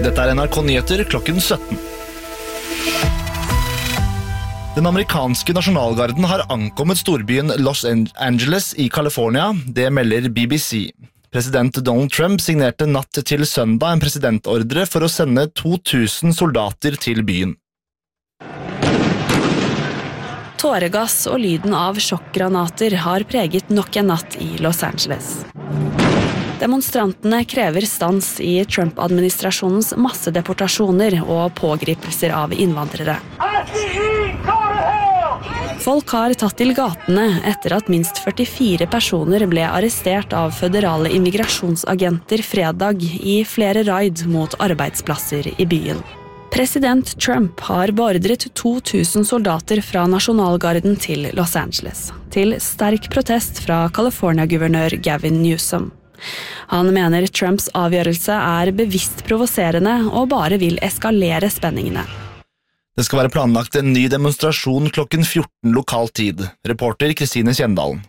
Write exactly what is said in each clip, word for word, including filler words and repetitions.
Dette er N R K Nyheter klokken sytten. Den amerikanske nasjonalgarden har ankommet storbyen Los Angeles i California, det melder B B C. President Donald Trump signerte natt til søndag en presidentordre for å sende to tusen soldater til byen. Tåregass og lyden av sjokkgranater har preget nok en natt i Los Angeles. Demonstrantene krever stans i Trump-administrasjonens massedeportasjoner og pågripelser av innvandrere. Folk har tatt til gatene etter at minst førtifire personer ble arrestert av føderale immigrasjonsagenter fredag i flere raid mot arbeidsplasser i byen. President Trump har beordret to tusen soldater fra nasjonalgarden til Los Angeles, til sterk protest fra California-guvernør Gavin Newsom. Han mener Trumps avgjørelse er bevisst provoserende og bare vil eskalere spenningene. Det skal være planlagt en ny demonstrasjon klokken fjorten lokal tid. Reporter Kristine Kjendalen.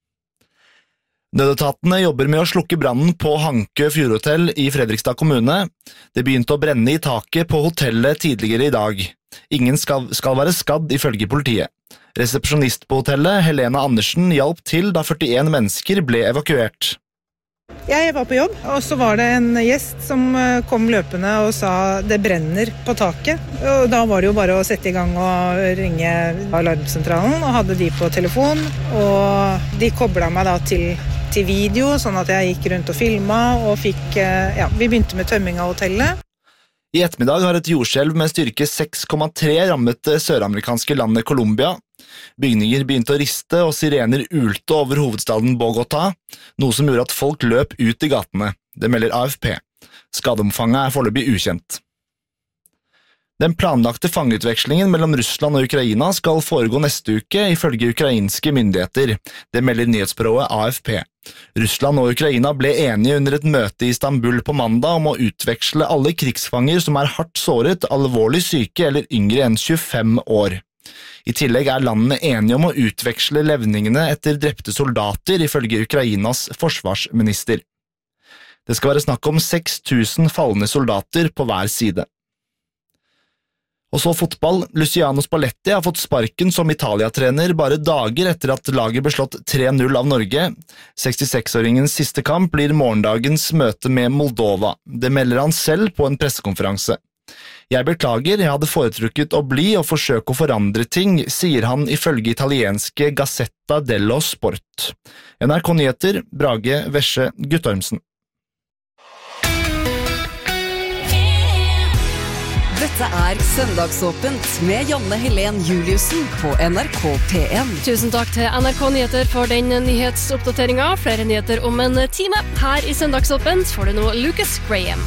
Nødetatene jobber med å slukke brannen på Hankø Fjordhotell i Fredrikstad kommune. Det begynte å brenne i taket på hotellet tidligere i dag. Ingen skal, skal være skadd ifølge politiet. Resepsjonist på hotellet, Helena Andersen, hjalp til da førtien mennesker ble evakuert. Jeg var på jobb, og så var det en gjest som kom løpende og sa det brenner på taket. Og da var det jo bare å sette i gang og ringe alarmsentralen, og hadde de på telefon. Og de koblet meg da til, til video, sånn at jeg gikk rundt og filmet, og fikk, ja, vi begynte med tømming av hotellet. I ettermiddag har et jordskjelv med styrke seks komma tre rammet det søramerikanske landet Colombia. Bygninger begynte å riste og sirener ulte over hovedstaden Bogotá, noe som gjorde at folk løp ut i gatene. Det melder A F P. Skadeomfanget er foreløpig ukjent. Den planlagte fangeutvekslingen mellom Russland og Ukraina skal foregå neste uke ifølge ukrainske myndigheter. Det melder nyhetsbyrået A F P. Russland og Ukraina ble enige under et møte i Istanbul på mandag om å utveksle alle krigsfanger som er hardt såret, alvorlig syke eller yngre enn tjuefem år. I tillegg er landene enige om å utveksle levningene etter drepte soldater ifølge Ukrainas forsvarsminister. Det skal være snakk om seks tusen falne soldater på hver side. Og så fotball. Luciano Spalletti har fått sparken som Italia-trener bare dager etter at laget ble slått tre null av Norge. sekstiseks-åringens siste kamp blir morgendagens møte med Moldova. Det melder han selv på en pressekonferanse. Jeg beklager, jeg hadde foretrukket å bli og forsøke å forandre ting, sier han ifølge italienske Gazzetta dello Sport. N R K Nyheter, Brage Vesche Guttormsen. Dette er Søndagsåpent med Janne Helen Juliussen på N R K P en. Tusen takk til N R K Nyheter for den nyhetsoppdateringen. Flere nyheter om en time. Her i Søndagsåpent får du nå Lucas Graham.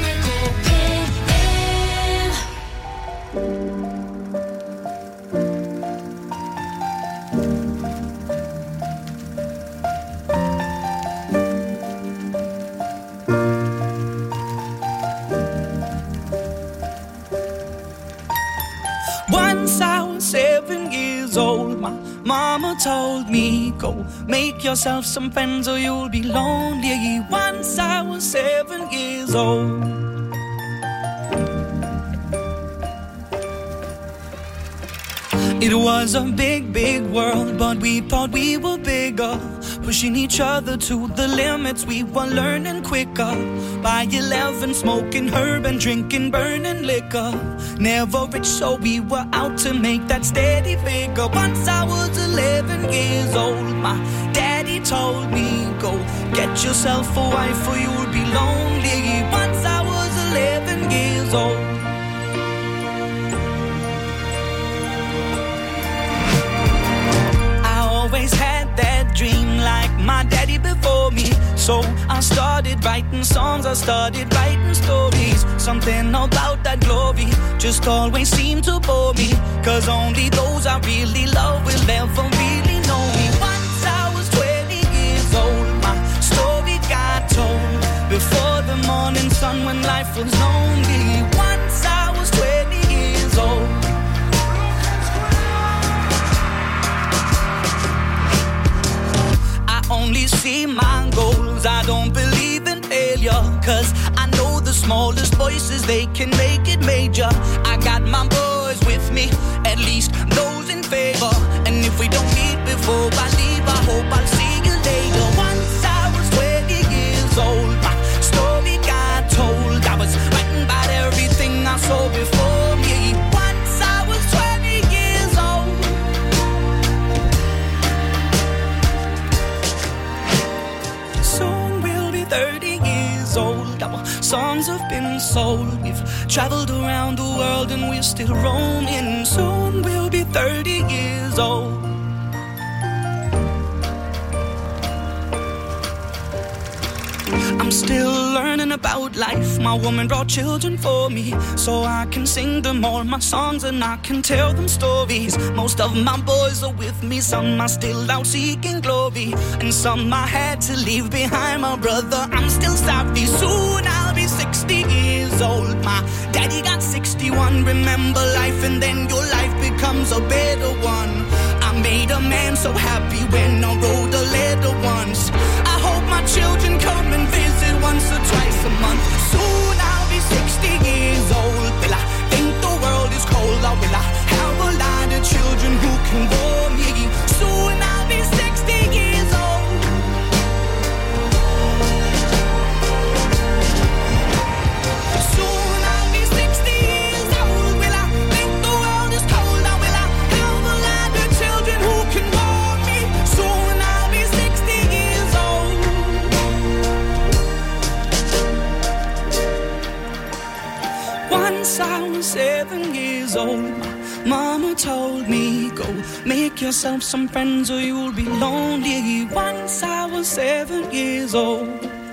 Once I was seven years old, my mama told me, go make yourself some friends or you'll be lonely. Once I was seven years old. It was a big, big world, but we thought we were bigger, pushing each other to the limits. We were learning quicker. By eleven, smoking herb and drinking burning liquor. Never rich, so we were out to make that steady figure. Once I was eleven years old, my daddy told me, go get yourself a wife or you'll be lonely. Once I was eleven years old. Always had that dream like my daddy before me. So I started writing songs, I started writing stories. Something about that glory just always seemed to bore me. Cause only those I really love will ever really know me. Once I was twenty years old, my story got told. Before the morning sun when life was lonely. Once I was twenty years old. Only see my goals, I don't believe in failure. Cause I know the smallest voices, they can make it major. I got my boys with me, at least those in favor. And if we don't meet before I leave, I hope I'll see you later. Once I was twenty years old, my story got told. I was writing about everything I saw before me. Once I was twenty years old. Soon we'll be thirty years old. Our songs have been sold. We've traveled around the world and we're still roaming. Soon we'll be thirty years old. I'm still learning about life. My woman brought children for me, so I can sing them all my songs and I can tell them stories. Most of my boys are with me, some are still out seeking glory, and some I had to leave behind. My brother, I'm still sorry. Soon I'll be sixty years old. My daddy got sixty-one. Remember life and then your life becomes a better one. I made a man so happy when I wrote a letter once. I hope my children come and visit once or twice a month. Soon I'll be sixty years old. Will I think the world is cold, or will I have a lot of children who can warm me? Soon I'll be sixty years old. Soon I'll be sixty years old. Will I think the world is cold, or will I have a lot of children who can warm me? Soon I'll be sixty years old. Once I was seven years old, my mama told me, go make yourself some friends or you'll be lonely. Once I was seven years old.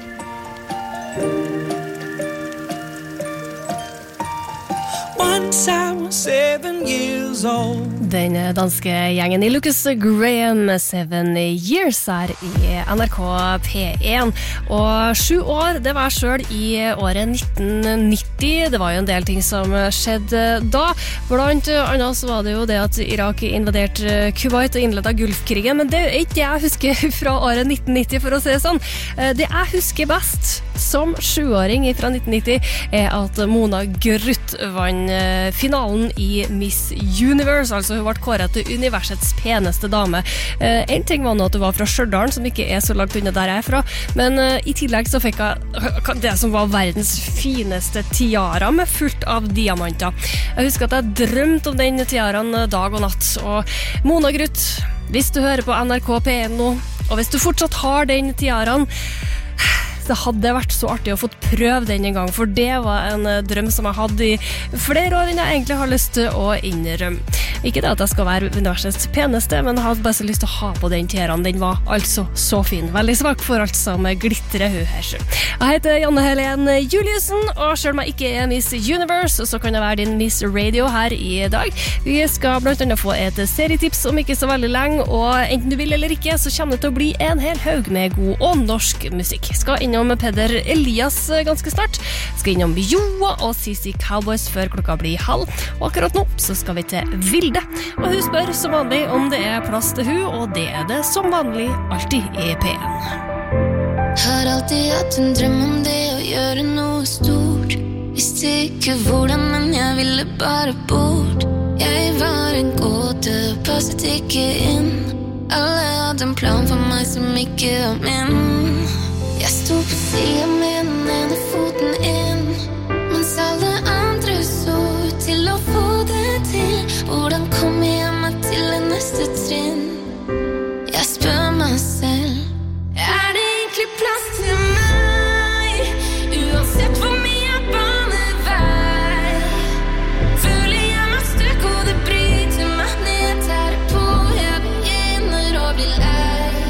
Once I was seven years old. Den danske gjengen i Lucas Graham, Seven Years her i N R K P én. Og sju år, det var selv i året nitten nitti. Det var jo en del ting som skjedde da. Blant annet så var det jo det at Irak invaderte Kuwait og innledet Gulfkrigen, men det er ikke det jeg husker fra året nitten nitti, for å si det sånn. Det jeg husker best som sjuåring fra nitten nitti er at Mona Gruth vant finalen i Miss Universe, altså hun ble kåret til universets peneste dame. Eh, en ting var nå at hun var fra Stjørdal, som ikke er så langt unna der jeg er fra, men eh, i tillegg så fikk jeg det som var verdens fineste tiara med fullt av diamanter. Jeg husker at jeg drømte om den tiaraen dag og natt, og Mona Gruth, hvis du hører på N R K P én nå, og hvis du fortsatt har den tiaraen, det hadde vært så artig å få prøve den en gang, for det var en drøm som jeg hadde i flere år enn jeg egentlig har lyst til å innrømme. Ikke det at jeg skal være universets peneste, men jeg hadde bare så lyst til å ha på den tiaraen. Den var altså så fin. Veldig svak for alt som glitrer hun her. Jeg heter Janne Helene Juliussen, og selv om jeg ikke er Miss Universe, så kan jeg være din Miss Radio her i dag. Vi skal blant annet få et serietips om ikke så veldig lenge, og enten du vil eller ikke, så kommer det til å bli en hel haug med god og norsk musikk. Skal innom med Peder Elias ganske snart. Skal innom Joa og C C Cowboys før klokka blir halv. Og akkurat nå så skal vi til Vilde. Og hun spør som vanlig om det er plass til hun, og det er det som vanlig alltid i P én. Har alltid hatt en drøm om det å gjøre noe stort. Visste ikke hvordan, men jeg ville bare bort. Jeg var en gåte, passet ikke inn. Alle hadde en plan for meg som ikke var min. Jeg stod på siden med den ene foten inn, mens alle andre så ut til å få det til. Hvordan kom jeg meg til det neste trinn? Jeg spør meg selv, er det egentlig plass til meg? Uansett hvor mye jeg baner vei, føler jeg meg støk og det bryter meg ned. Tar det på, jeg begynner å bli lei.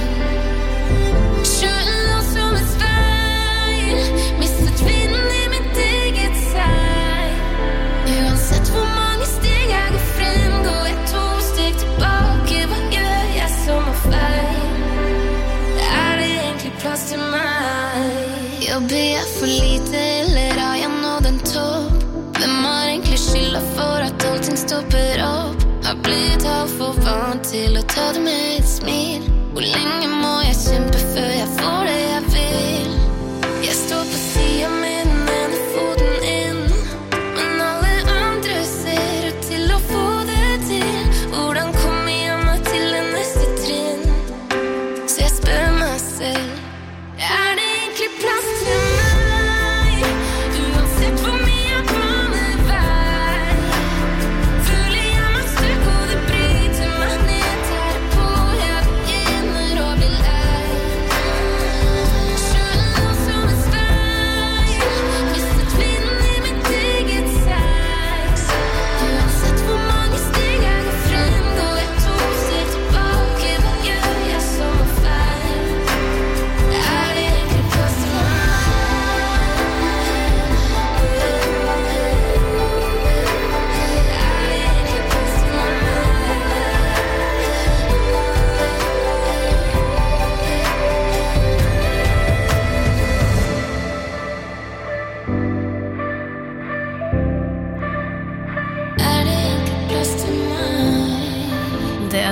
Mistet vinden i mitt eget seg. Uansett hvor mange steg jeg går frem, går jeg to steg tilbake. Hva gjør jeg som er feil? Er det egentlig plass til meg? Jobber jeg for lite, eller har jeg nådd en topp? Hvem har egentlig skylda for at allting stopper opp? Har blitt alt for vant til å ta det med et smil. Hvor lenge må jeg kjempe før jeg får det jeg vil? Jeg står på siden med den ene foten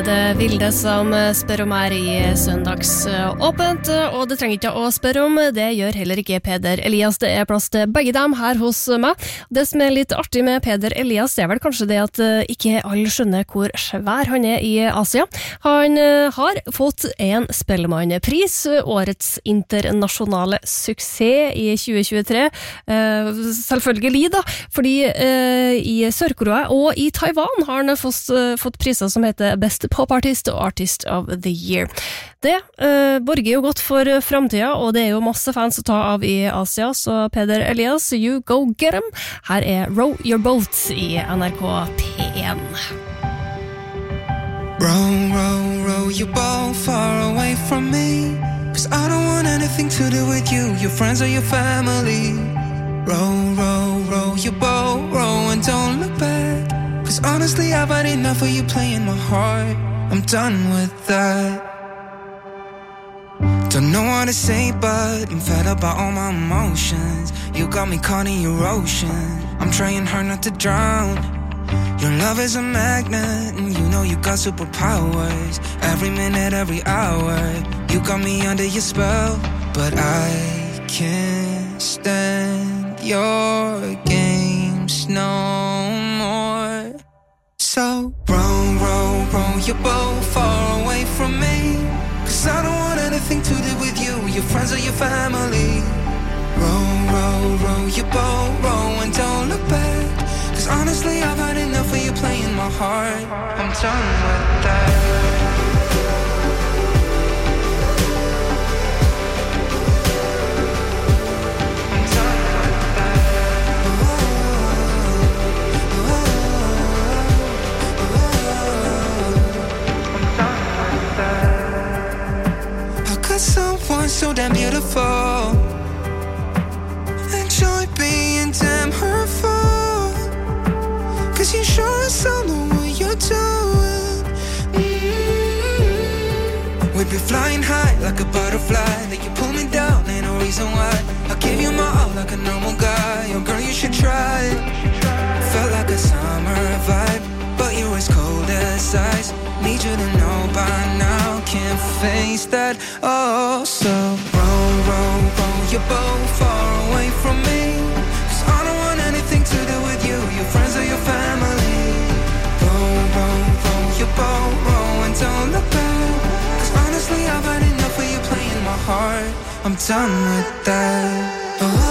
det Vilde som spør om her i Søndagsåpent, og det trenger ikke å spørre om, det gjør heller ikke Peder Elias. Det er plass til begge dem her hos meg. Det som er litt artig med Peder Elias, det er vel kanskje det at ikke alle skjønner hvor svær han er i Asia. Han har fått en Spellemannpris, årets internasjonale suksess i tjue tjuetre. Selvfølgelig da, fordi i Sør-Korea og i Taiwan har han fått, fått priser som heter Best Pop Artist og Artist of the Year. Det uh, borger jo godt for fremtiden, og det er jo masse fans å ta av i Asia, så Peder Elias, you go get him. Her er Row Your Boat i N R K P one. Row, row, row your boat far away from me, 'cause I don't want anything to do with you, your friends or your family. Row, row, row your boat, row and don't look back, 'cause honestly I've had enough of you playing my heart. I'm done with that. Don't know what to say, but I'm fed up by all my emotions. You got me caught in your ocean. I'm trying hard not to drown. Your love is a magnet, and you know you got superpowers. Every minute, every hour, you got me under your spell. But I can't stand your games no more. So row, row, row your boat far away from me, 'cause I don't want anything to do with you, your friends or your family. Row, row, row your boat, row and don't look back, 'cause honestly I've had enough of you playing my heart. I'm done with that. Someone so damn beautiful, enjoy being damn hurtful, 'cause you sure as hell know what you're doing. Mm-hmm. We'd be flying high like a butterfly, then you pull me down, ain't no reason why. I'll give you my all like a normal guy. Oh girl, you should try it. Felt like a summer vibe, but you're as cold as ice. Need you to know by now, can't face that. Oh, so row, row, row your boat far away from me, 'cause I don't want anything to do with you, your friends or your family. Row, row, row your boat, row and don't look back, 'cause honestly I've had enough of you playing my heart. I'm done with that. Oh.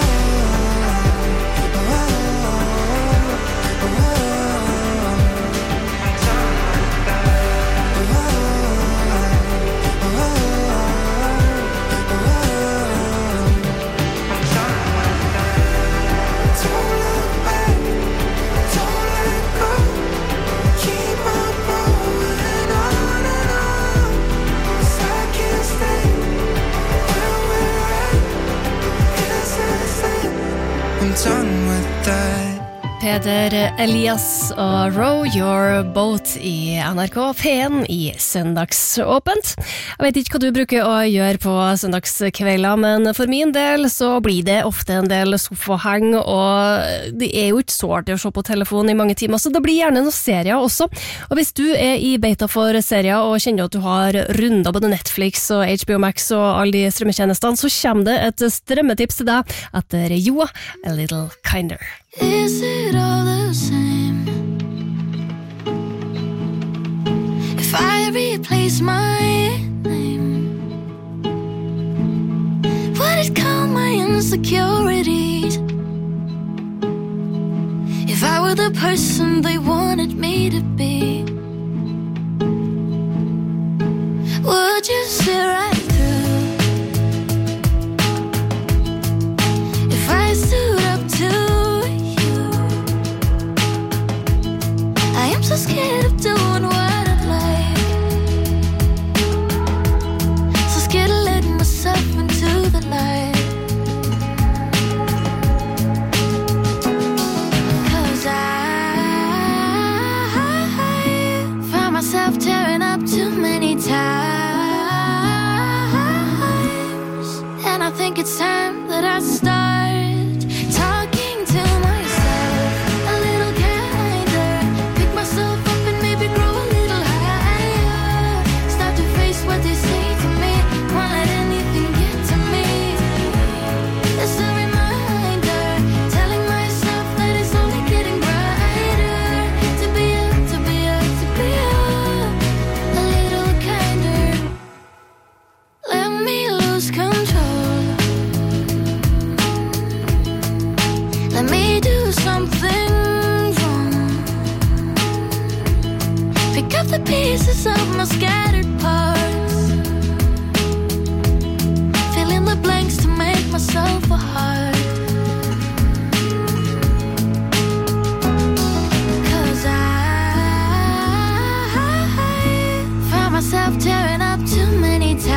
Done with that. Peder Elias og Row Your Boat i N R K P one i Søndagsåpent. Jeg vet ikke hva du bruker å gjøre på søndagskvelder, men for min del så blir det ofte en del sofaheng, og det er jo ikke så artig å se på telefonen i mange timer, så det blir gjerne noen serier også. Og hvis du er i beita for serier og kjenner at du har runder både Netflix og H B O Max og alle de strømmetjenestene, så kommer det et strømmetips til deg etter Joa, A Little Kinder. Is it all the same if I replace my name? Would it calm my insecurities if I were the person they wanted me to be? Would you see right through if I stood up to so scared of doing what I'd like, so scared of letting myself into the light, 'cause I found myself tearing up too many times, and I think it's time that I start talking to myself a little kinder, pick myself up and maybe grow a little higher. pieces of my scattered parts, fill in the blanks to make myself a heart. Myself tearing up too many times,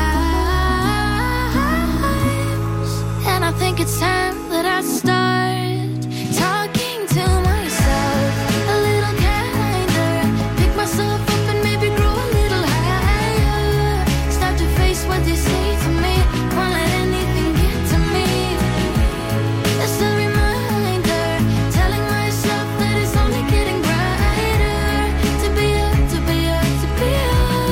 and I think it's time that I start talking to myself a little kinder, pick myself up and maybe grow a little higher, start to face what they say to me, won't let anything get to me. It's a reminder, telling myself that it's only getting brighter, to be up, to be up, to be up.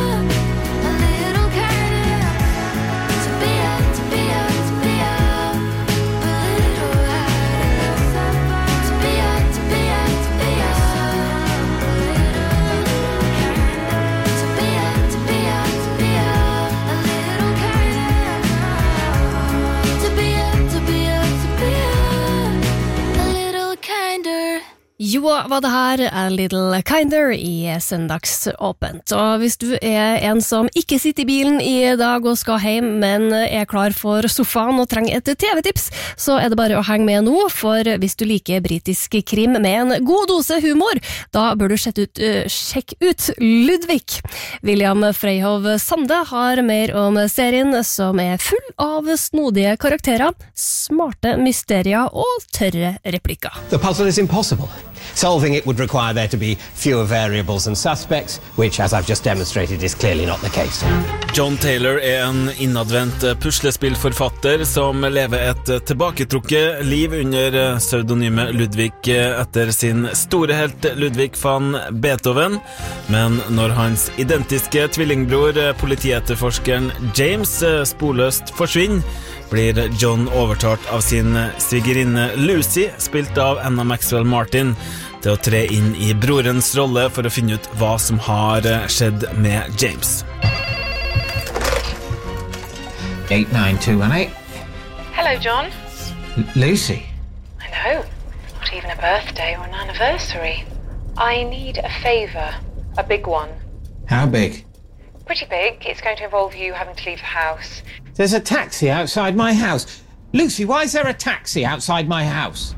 Jo, var det her A Little Kinder i Søndagsåpent. Og hvis du er en som ikke sitter i bilen i dag og skal hjem, men er klar for sofaen og trenger et T V-tips, så er det bare å henge med nå, for hvis du liker britisk krim med en god dose humor, da bør du sjekke ut, uh, sjekke ut Ludvig. William Freyhov Sande har mer om serien, som er full av snodige karakterer, smarte mysterier og tørre replikker. The puzzle is impossible. Solving it would require there to be fewer variables and suspects, which, as I've just demonstrated, is clearly not the case. John Taylor er en innadvendt puslespillforfatter som lever et tilbaketrukket liv under pseudonymet Ludvig etter sin store helt Ludvig van Beethoven. Men når hans identiske tvillingbror, politietterforskeren James, sporløst forsvinner, blir John overtalt av sin svigerinne Lucy, spilt av Anna Maxwell Martin, til å tre inn i brorens rolle for å finne ut hva som har skjedd med James. eight nine two one eight. Hello, John. L- Lucy. I know. Not even a birthday or an anniversary. I need a favour. A big one. How big? Pretty big. It's going to involve you having to leave the house. There's a taxi outside my house. Lucy, why is there a taxi outside my house?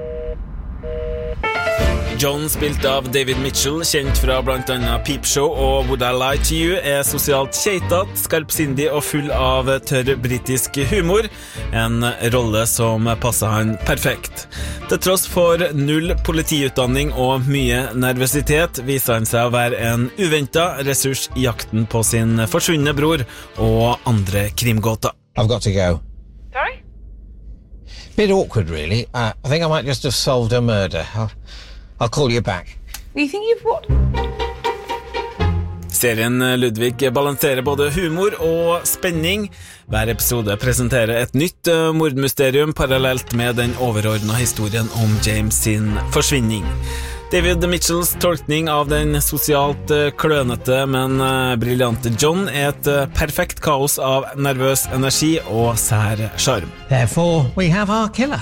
John, spilt av David Mitchell, kjent fra blant annet Peep Show og Would I Lie to You, er sosialt kjeitat, skarpsindig og full av tørr britisk humor, en rolle som passer han perfekt. Til tross for null politiutdanning og mye nervøsitet viser han seg å være en uventet ressurs i jakten på sin forsvunne bror og andre krimgåter. I've got to go. Sorry? Bit awkward, really. Uh, I think I might just have solved a murder. I'll, I'll call you back. You think you've what? Serien Ludvig balanserer både humor og spenning. Hver episode presenterer et nytt mordmysterium parallelt med den overordnede historien om James sin forsvinning. David Mitchells tolkning av den sosialt klønete, men briljante John er et perfekt kaos av nervøs energi og sær charm. Therefore, we have our killer.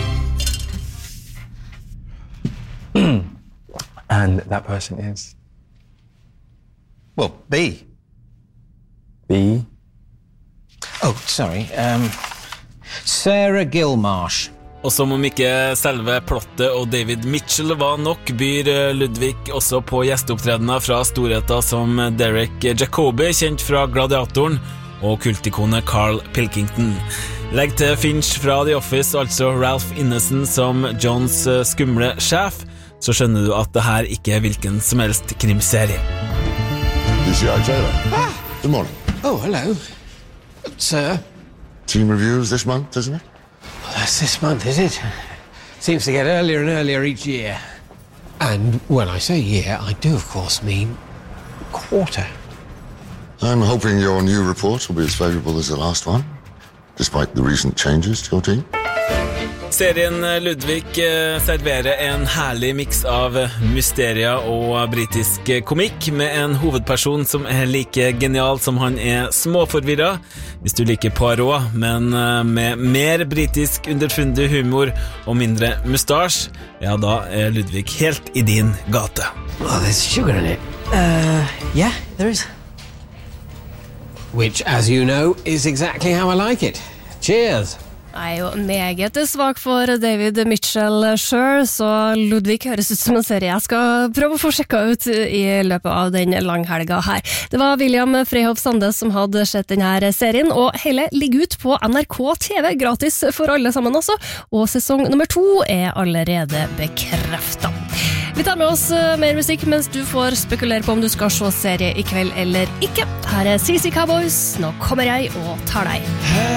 And that person is? Well, B. B? Oh, sorry. Um, Sarah Gilmarsh. Og som om ikke selve plottet og David Mitchell var nok, byr Ludvig også på gjesteopptredener fra storheter som Derek Jacobi, kjent fra Gladiatoren, og kultikonet Carl Pilkington. Legg til Finch fra The Office, altså Ralph Ineson som Johns skumle sjef, så skjønner du at det her ikke er hvilken som helst krimserie. D C I Taylor. Ah. Good morning. Oh, hello. Sir. Team reviews this month, isn't it? Well, that's this month, is it? Seems to get earlier and earlier each year. And when I say year, I do, of course, mean quarter. I'm hoping your new report will be as favourable as the last one, despite the recent changes to your team. Serien Ludvig serverer en herlig mix av mysterier og britisk komikk med en hovedperson som er like genial som han er småforvirret. Hvis du liker Poirot, men med mer britisk underfundig humor og mindre mustasj, ja, da er Ludvig helt i din gate. Oh, there's sugar in it. Uh, yeah, there is. Which, as you know, is exactly how I like it. Cheers! Jeg er jo meget svak for David Mitchell selv, så Ludvig høres ut som en serie jeg skal prøve å få sjekket ut i løpet av den langhelga her. Det var William Freyhoff Sande som hadde sett denne serien, og hele ligger ut på N R K T V, gratis for alle sammen også, og sesong nummer to er allerede bekreftet. Vi tar med oss mer musikk mens du får spekulere på om du skal se serie i kveld eller ikke. Her er C C Cowboys, nå kommer jeg og tar deg.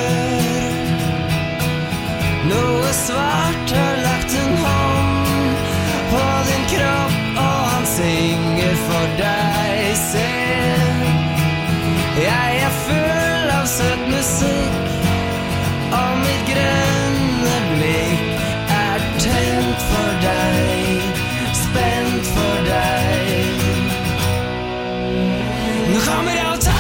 Noe svart har lagt en hånd på din kropp, og han synger for deg. Se, jeg er full av søt musikk, og mitt grønne blikk er tent for deg, spent for deg. Nå kommer jeg og tar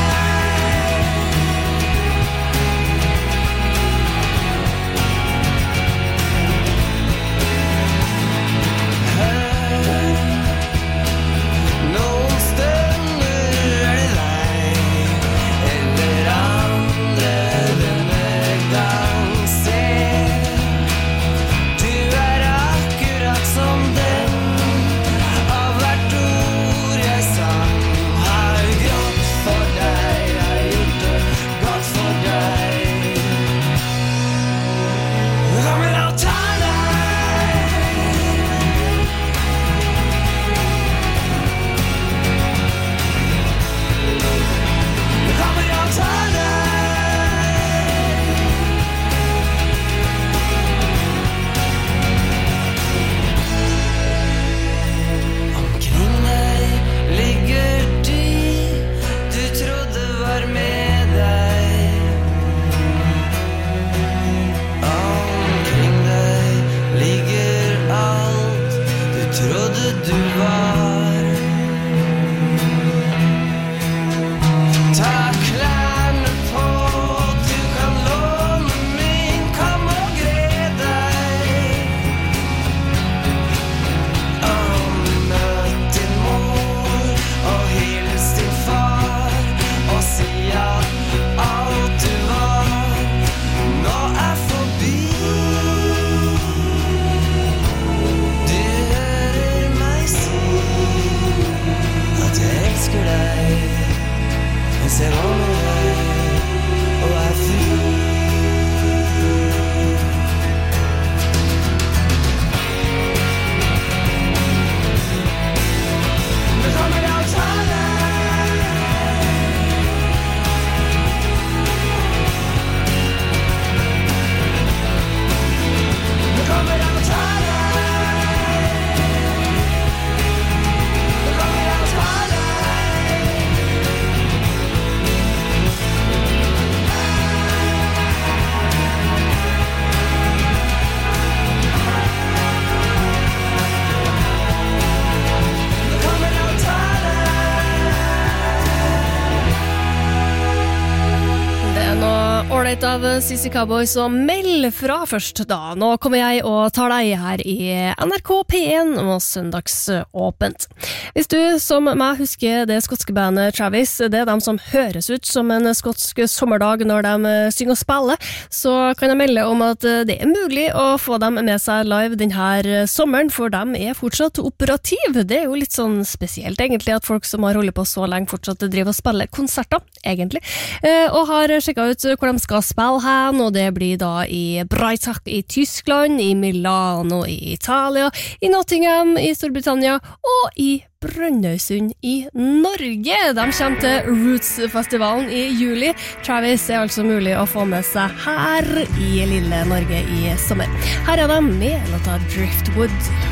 av C C Cowboys og meld fra først da. Nå kommer jeg og tar deg her i N R K P én og søndagsåpent. Hvis du som meg husker det skotske bandet Travis, det er de som høres ut som en skotsk sommerdag når de synger og spiller, så kan jeg melde om at det er mulig å få dem med seg live denne sommeren, for de er fortsatt operativ. Det er jo litt sånn spesielt egentlig at folk som har holdt på så lenge fortsatt driver og spiller konserter, egentlig. Og har sjekket ut hvor de skal spille hen, og det blir da i Breitach i Tyskland, i Milano i Italia, i Nottingham i Storbritannia og i Brønnøysund i Norge. De kommer til Roots-festivalen i juli. Travis er altså mulig å få med seg her i lille Norge i sommer. Her er de med låta Driftwood.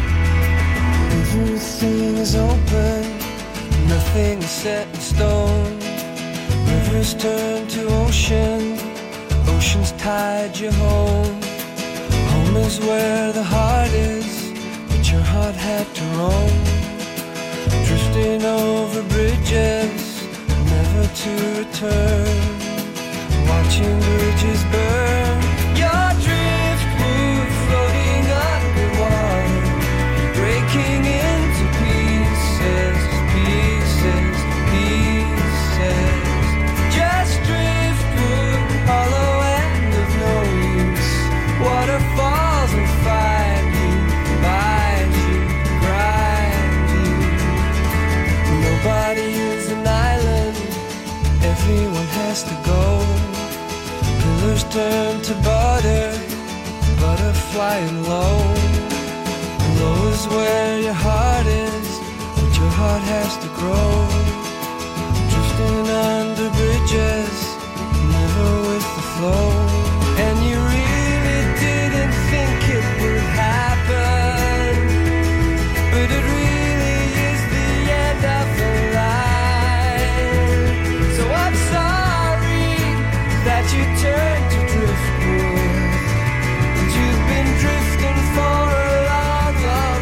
Everything is open, nothing is set in stone. Rivers turn to ocean, ocean's tide you home. Home Home is where the heart is, but your heart had to roam, drifting over bridges, never to return, watching bridges burn. Your driftwood floating underwater, breaking into pieces, pieces, pieces. Just driftwood, hollow and of no use. Waterfalls will find you, find you, grind you. Nobody is an island, everyone has to go. Pillars turn to butter, butter flying low. Low is where your heart is, but your heart has to grow. Drifting under bridges, never with the flow. And you really didn't think it would happen, but it really is the end of the line. So I'm sorry that you turned to driftwood, but you've been drifting for a long, long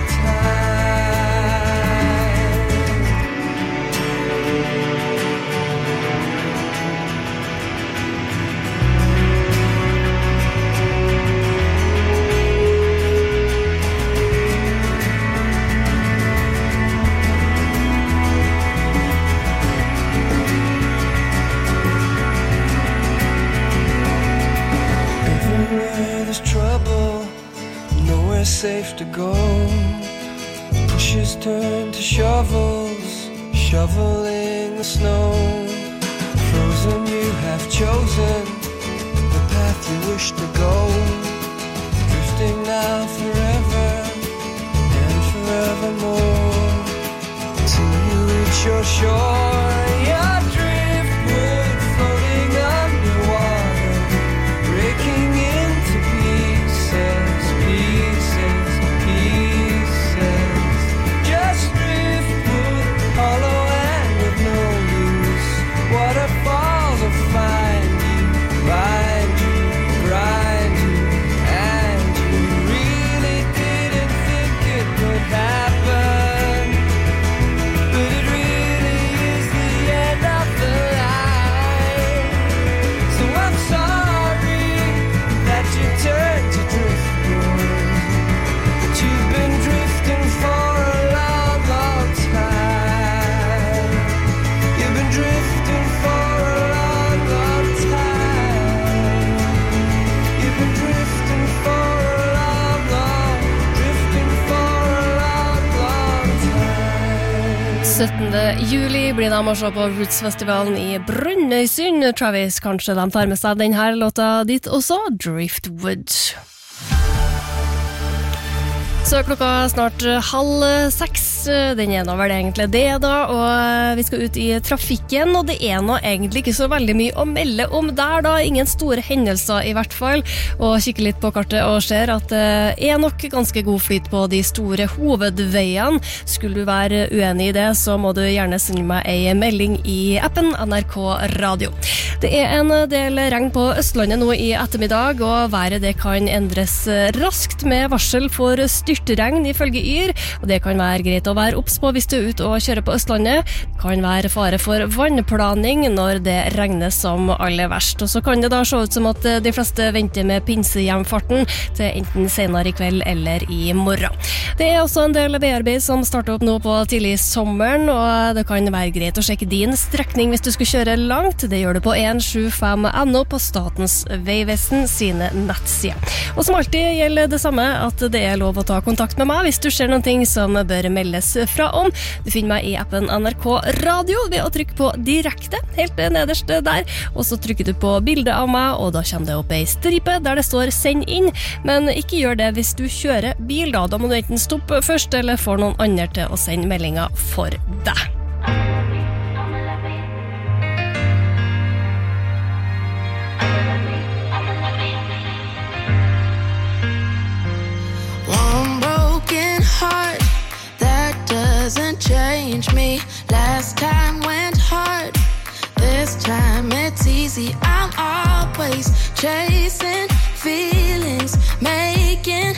trouble, nowhere safe to go. Pushes turn to shovels, shoveling the snow. Frozen, you have chosen the path you wish to go. Drifting now forever and forevermore, till you reach your shore. Your driftwood floating underwater, breaking into pieces, pieces, pieces. Just driftwood, hollow and of no use. Waterfalls will find you, find you, grind you, and you really didn't think it would happen, but it really is the end of the line. So I'm sorry that you turned to driftwood, but you've been drifting for a long, long time. You've been drifting for a long, long time. You've been drifting for a long, long, drifting for a long, long time. syttende juli blir det å se på Roots-festivalen i Brønnøysund. Travis, kanskje de tar med seg denne låta dit også, Driftwood. Så er klokka snart halv seks, den er nå vel egentlig det da, og vi skal ut i trafikken, og det er nå egentlig ikke så veldig mye å melde om der da, ingen store hendelser i hvert fall, og kikker litt på kartet og ser at det er nok ganske god flyt på de store hovedveiene. Skulle du være uenig i det, så må du gjerne sende meg en melding i appen N R K Radio. Det er en del regn på Østlandet nå i ettermiddag, og været det kan endres raskt med varsel for styrtregn ifølge Yr, og det kan være greit å være obs på hvis du er ute og kjører på Østlandet. Det kan være fare for vannplaning når det regner som aller verst, og så kan det da se ut som at de fleste venter med pinsehjemfarten til enten senere i kveld eller i morgen. Det er også en del veiarbeid som starter opp nå på tidlig sommeren, og det kan være greit å sjekke din strekning hvis du skal kjøre langt. Det gjør du på en sju fem punktum no på Statens vegvesen sine nettsider. Og som alltid gjelder det samme, at det er lov å ta kontakt med meg hvis du ser noen ting som bør meldes fra om. Du finner meg i appen N R K Radio ved å trykke på direkte, helt nederst der, og så trykker du på bildet av meg, og da kommer det opp ei stripe der det står send inn, men ikke gjør det hvis du kjører bil da, da må du enten stoppe først eller få noen andre til å sende meldinger for deg. Heart that doesn't change me. Last time went hard, this time it's easy. I'm always chasing feelings, making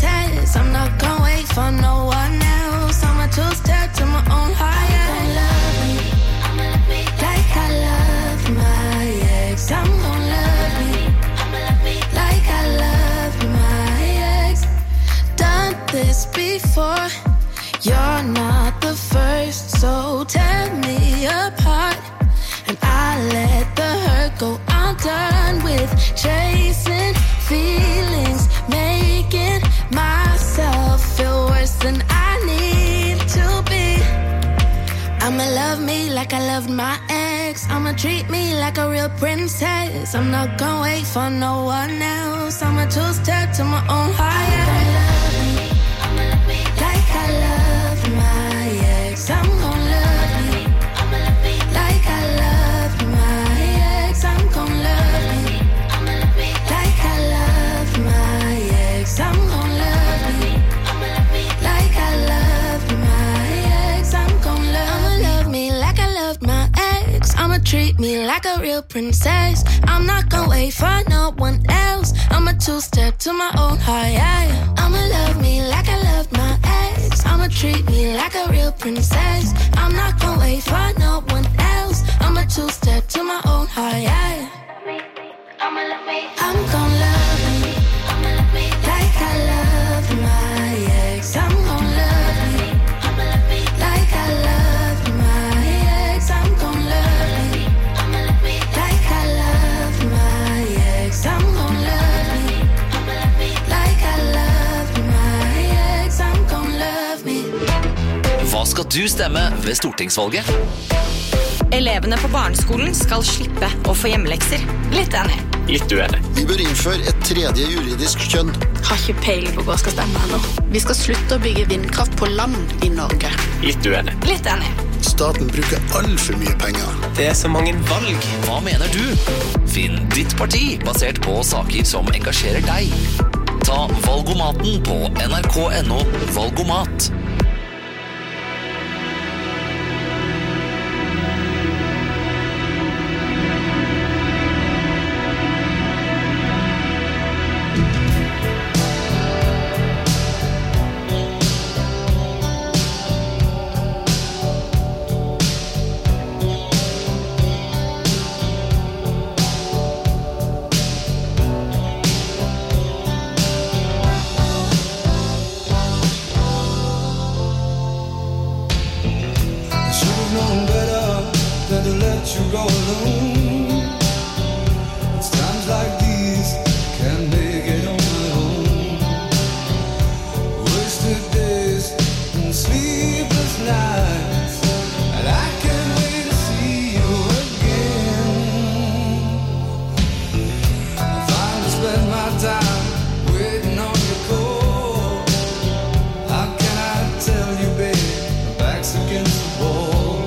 princess. I'm not gonna wait for no one else. I'ma two-step to my own higher. I'm gonna love me, I'ma love me like I love my ex. I'm gonna love me, I'ma love me like I love my ex. Done this before, you're not the first, so tear me apart and I let the hurt go. I'm done with chasing feelings, making myself feel worse than I need to be. I'ma love me like I loved my ex. I'ma treat me like a real princess. I'm not gonna wait for no one else. I'ma two-step to my own higher. I'ma love me, I'ma love me like I love my ex. I'm gonna love me, I'ma love me like I love my ex. I'm gonna love me, I'ma love me like I love my ex. I'm gonna love me, I'ma love me like I love my ex. I'm gonna love, I'ma love me like I love my ex. I'ma treat me like a real princess. I'm not gonna wait for no one else. I'ma two-step to my own high. I'ma love me like I loved my ex. I'ma treat me like a real princess. I'm not gonna wait for no one else. I'ma two-step to my own high. I'ma love me, I'm gonna love me, I'ma love me like I love my ex. I'm gonna love me, I'ma love me like I love my ex. I'm gonna love me, I'ma love me like I love my ex. I'm gonna love me, I'ma love me like I love my ex. I'm gonna love me. Hva skal du stemme ved stortingsvalget? Elevene på barneskolen skal slippe å få hjemmelekser. Litt enig. Litt uenig. Vi bør innføre et tredje juridisk kjønn. Har ikke peiling på hva skal stemme ennå. Vi skal slutte å bygge vindkraft på land i Norge. Litt uenig. Litt enig. Staten bruker alt for mye penger. Det er så mange valg. Hva mener du? Finn ditt parti basert på saker som engasjerer deg. Ta Valgomaten på N R K punktum N O Valgomat.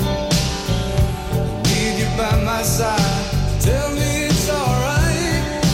By my side, tell me it's alright.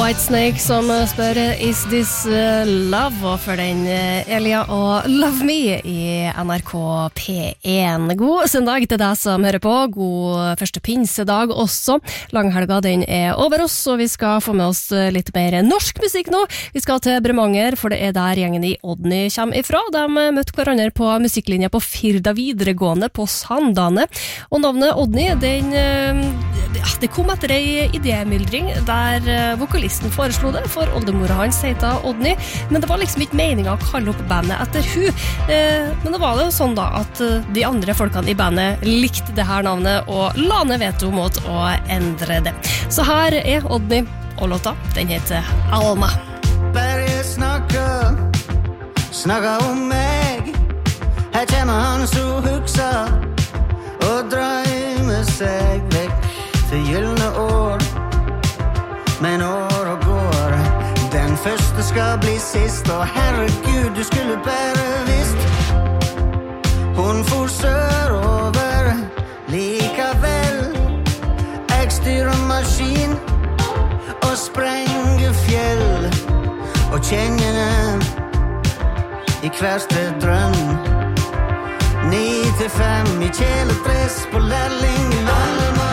Whitesnake som spør Is this uh, love? Og for den uh, Elia og Love Me i N R K P én. God søndag til deg som hører på. God første pinsedag også. Langhelga den er over oss, og vi skal få med oss litt mer norsk musikk nå. Vi skal til Bremanger, for det er der gjengen i Odny kommer ifra. De møtte hverandre på musikklinja på Firda videregående på Sandane. Og navnet Odny, den, uh, det kom etter en idémyldring der uh, vokalisten foreslo det, for oldemora hans heter Odny, men det var liksom ikke meningen å kalle opp bandet etter hun. Eh, men det var det jo sånn da, at de andre folkene i bandet likte det her navnet, og la ned veto mot å endre det. Så her er Odny, og låta, den heter Alma. Bare snakker, snakker om meg. Her kommer han så huksa, og drømmer seg vekk til gyllene år. Men år og går, den første skal bli sist, og herregud, du skulle bare visst. Hun for sørover, likevel. Jeg styrer maskin, og sprenger fjell, og kjenner i hverste drøm. Ni til fem i kjeledress på lærling i Alma.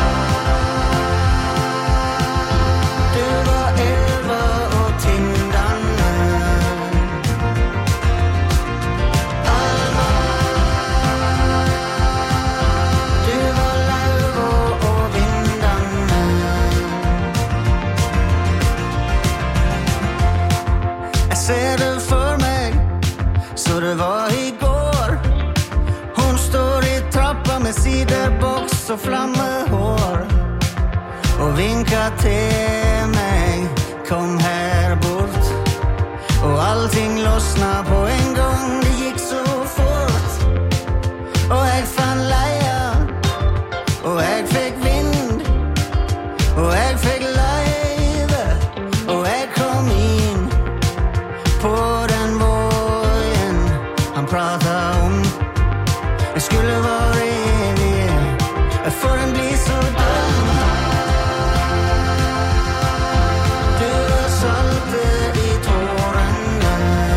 Ser det for meg, så det var i går. Hun står i trappa med siderboks og flammehår, og vinker til meg, kom her bort. Og allting losna på en gang, det gikk så fort. Og jeg fann leia, og jeg fikk vind, og jeg fikk leive, og jeg kom inn på den vågen han pratet om. Jeg skulle være evig, for den blir så døm. Du var saltet i tårene,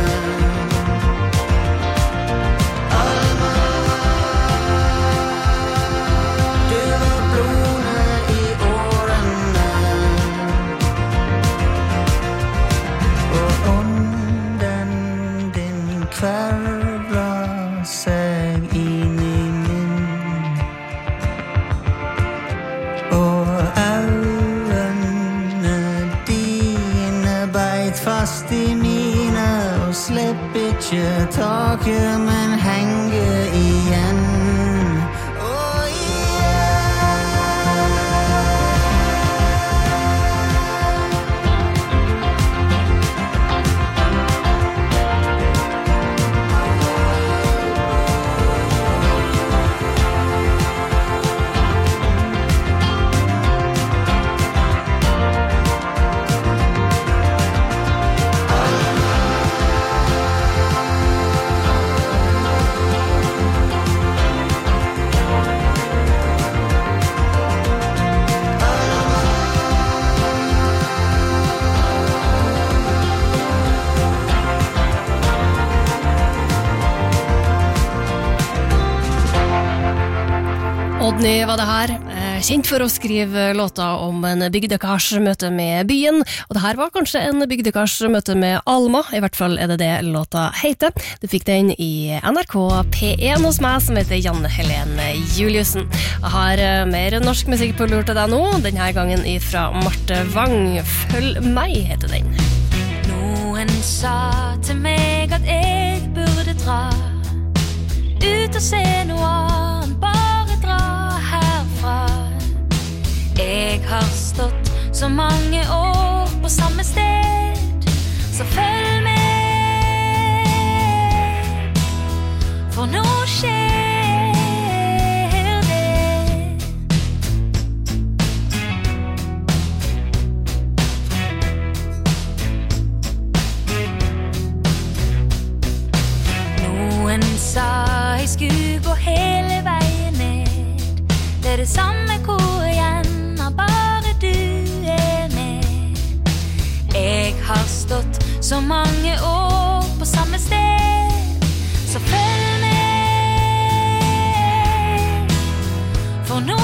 Alma. Du var blodet i årene, og ånden din kvervla seg inn i min, og øynene dine beit fast i mine, og slipp ikke taket, men henger igjen. Odny var det her, kjent for å skrive låter om en bygdekars møte med byen, og det her var kanskje en bygdekars møte med Alma, i hvert fall er det det låta heter. Du fikk den i N R K P én hos meg, som heter Janne Helene Juliussen. Jeg har mer norsk musikk på lur til deg nå, denne gangen fra Marte Wang. Følg meg, heter den. Noen sa til meg at jeg burde dra ut og se noe annet, bare dra herfra. Jeg har stått så mange år på samme sted, så følg med, for nå skjer det. Noen sa jeg skulle gå hele veien ned, det er det samme hvor igjen, bare du er med. stått så mange år på samme sted, så følg med, for nå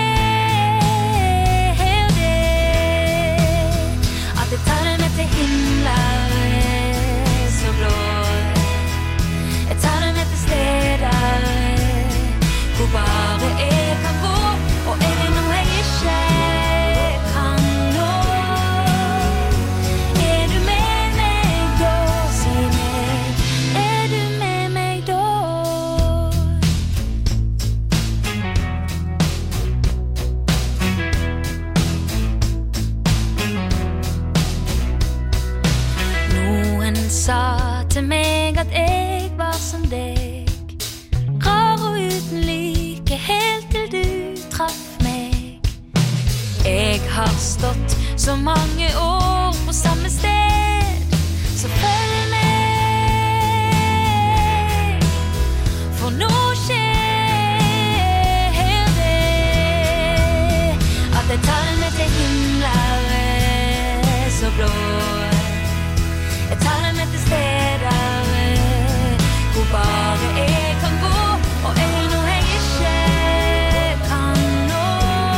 skjer det, at jeg tar det med til himmelen så blå. Jeg tar det med til steder hvor bare jeg kan gå, og er det noe jeg ikke kan nå? Er du med meg da, si meg, er du med meg da? Noen sa til meg at jeg var som deg, rar og uten like, helt til du traff meg. Jeg har stått så mange år på samme sted, så følg med, for nå skjer det, at jeg tar det med til himmelen så blå. Jeg tar det med til steder hvor bare jeg kan gå, og er det noe jeg ikke kan nå?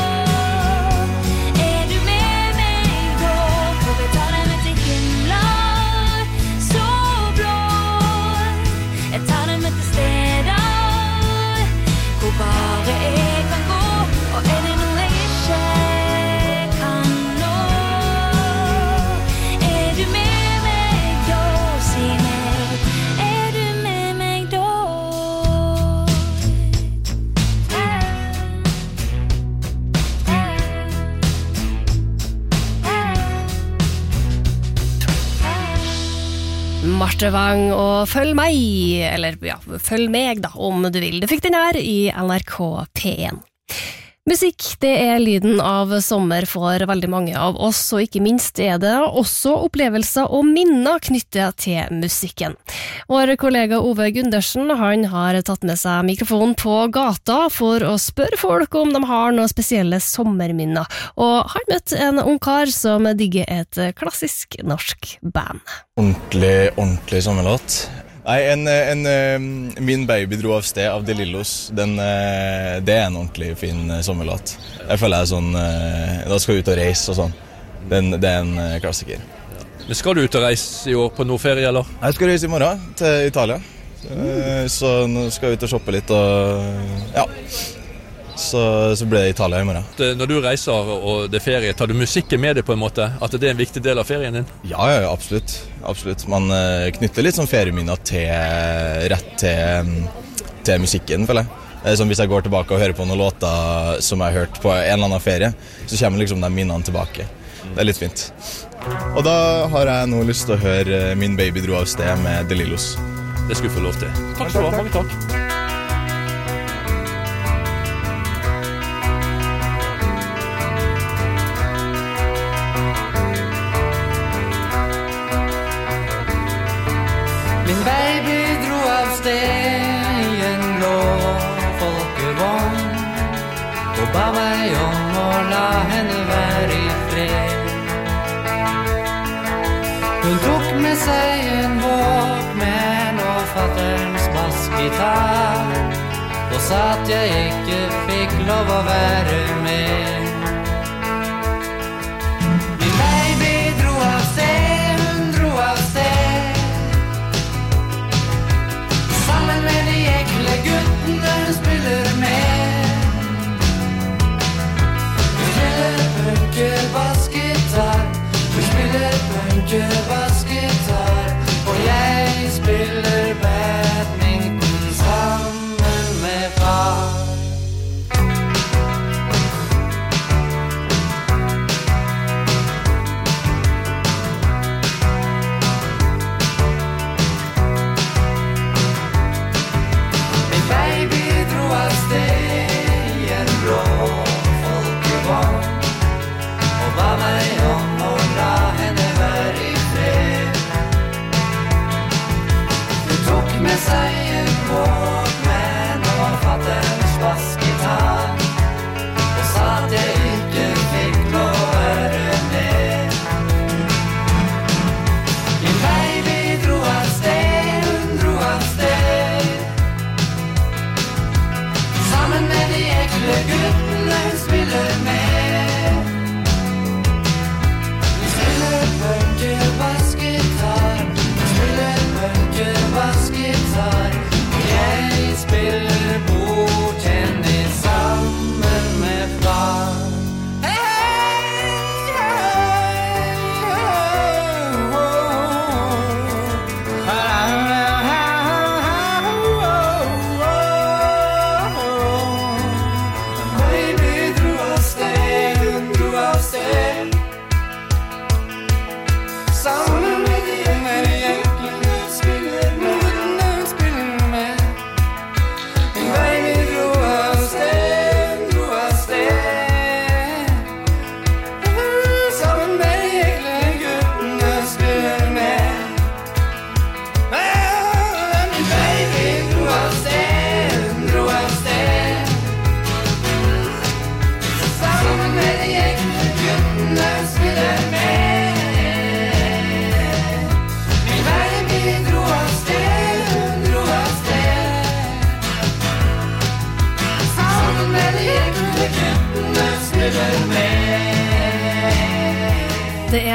Er du med meg da, for jeg tar det med til himmelen så blå. Jeg tar det med til steder hvor bare jeg kan gå, og er det noe jeg ikke kan nå? Er du med Marte Wang og Følg meg, eller ja, Følg meg da, om du vil. Du fikk den her i N R K P én. Musikk, det er lyden av sommer for veldig mange av oss, og ikke minst er det også opplevelser og minner knyttet til musikken. Vår kollega Ove Gundersen, han har tatt med seg mikrofonen på gata for å spørre folk om de har noen spesielle sommerminner, og han møtte en ungkar som digger et klassisk norsk band. Ordentlig, ordentlig sommerlåt. Nei, en, en, Min baby dro av sted av De Lillos. Den, det er en ordentlig fin sommerlåt. Jeg føler jeg sånn, da skal jeg ut og reise og sånn. Den, det er en klassiker. Men skal du ut og reise i år på noe ferie, eller? Jeg skal reise i morgen til Italia. Så nå skal jeg ut og shoppe litt, og ja. Så, så ble det Italia i morgen. Når du reiser og det er ferie, tar du musikken med deg på en måte? At det er en viktig del av ferien din? Ja, ja, absolutt. absolutt. Man knytter litt sånn ferieminner til, rett til, til musikken, føler jeg. Som hvis jeg går tilbake og hører på noen låter som jeg har hørt på en eller annen ferie, så kommer liksom de minnene tilbake. Det er litt fint. Og da har jeg nå lyst til å høre Min baby dro av sted med De Lillos. Det skal du få lov til. Takk skal du ha, mange takk. Min baby dro av sted i en blå folkevogn og ba meg om å la henne være i fred. Hun tok med seg en Walkman og fatterens bassgitar og sa at jeg ikke fikk lov å være med. Min baby dro av sted, hun dro av sted sammen med de ekle guttene hun spiller med. Hun spiller punker bassgitar, hun spiller punker bassgitar, og jeg spiller badminton sammen med far.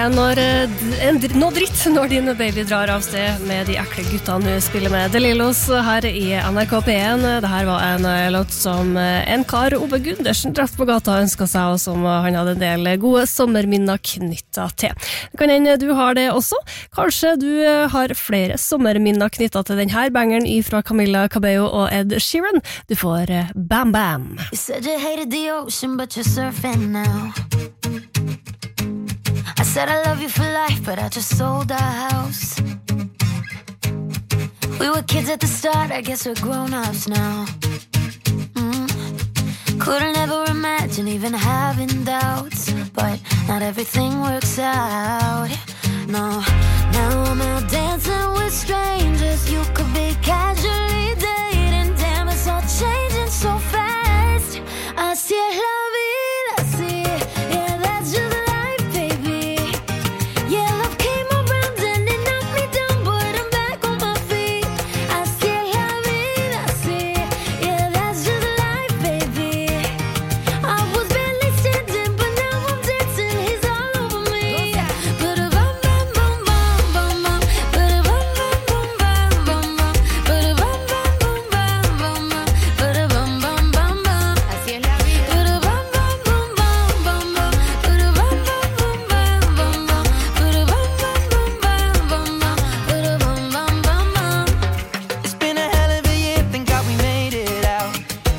er når, en, noe dritt når din baby drar av sted med de ekle guttene du spiller med. De Lillos her i N R K P én. Dette var en låt som en kar, Ove Gundersen, drept på gata ønsket seg, og som han hadde en del gode sommerminner knyttet til. Det kan hende du har det også. Kanskje du har flere sommerminner knyttet til denne bangeren fra Camila Cabello og Ed Sheeran. Du får Bam Bam. You said you hated the ocean, but you're surfing now. I said I love you for life, but I just sold our house. We were kids at the start, I guess we're grown-ups now. mm. Couldn't ever imagine even having doubts, but not everything works out. No, now I'm out dancing with strangers. You could be casually dating. Damn, it's all changing so fast. Así es la vida, así. Yeah, that's just life, baby. Yeah, love came around and it knocked me down, but I'm back on my feet. Así es la vida, así. Yeah, that's just life, baby. I was barely standing, but now I'm dancing. He's all over me. But a bum bum bum bum bum bum. But a bum bum bum bum bum bum. But a bum bum bum bum bum bum. But a bum bum bum bum. Así es la vida. But a bum bum bum bum bum bum. But a bum bum bum bum bum bum. But a bum bum bum bum bum bum. But a bum bum bum bum. It's been a hell of a year, thank God we made it out.